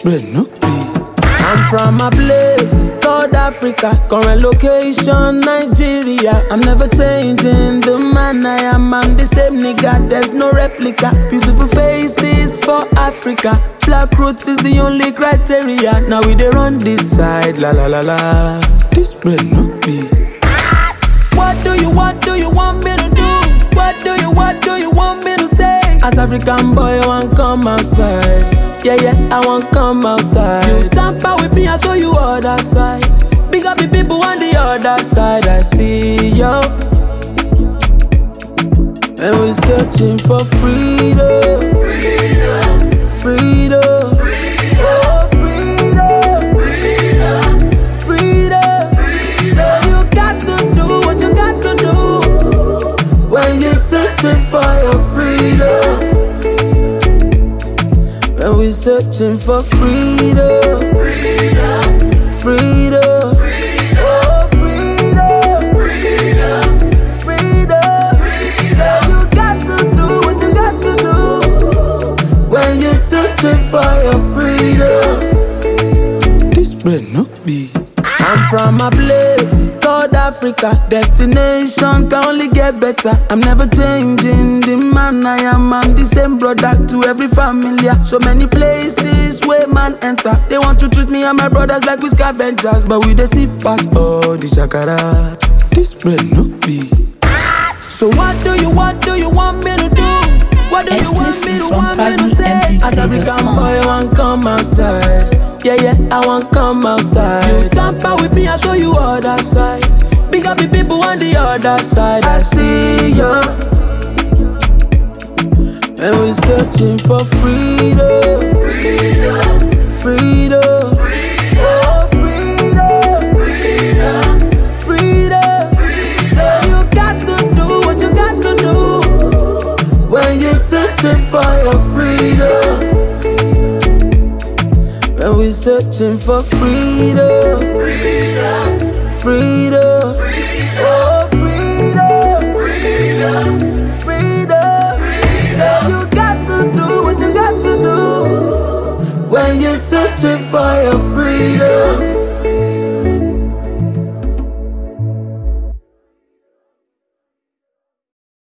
bread no be. I'm from a place called Africa, current location Nigeria. I'm never changing the man I am. I'm the same nigga, there's no replica. Beautiful faces for Africa. Black roots is the only criteria. Now we dey run this side, la la la la. This bread no be. What do you want me to do? What do you want me to say? As African boy, I want come outside. Yeah, I want come outside. You tamper with me, I'll show you other side. Big up the people on the other side. I see yo. And we're searching for freedom. Freedom. Oh, freedom. Freedom. So you got to do what you got to do when you're searching for your freedom. When we're searching for freedom. Freedom. Oh, freedom. Freedom. So you got to do what you got to do when you're searching for your freedom. This bread no be. I'm from a place called Africa. Destination can only get better. I'm never changing the man I am. I'm the same brother to every familiar. So many places where man enter. They want to treat me and my brothers like we scavengers, but we dey see past all the shakara. This bread no be. So what do you want me to do? What do you want me to say? As African boy, I want come outside. Yeah, I want come outside. You tamper with me, I'll show you other side. Big up the people on the other side. I see ya. And we're searching for freedom. Freedom. Oh, freedom. Freedom. So you got to do what you got to do when you're searching for your freedom. When we're searching for freedom. Freedom.